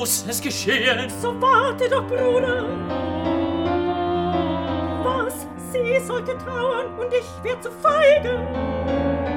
muss es geschehen. So warte doch, Bruder. Was? Sie sollte trauern und ich wär zu feige.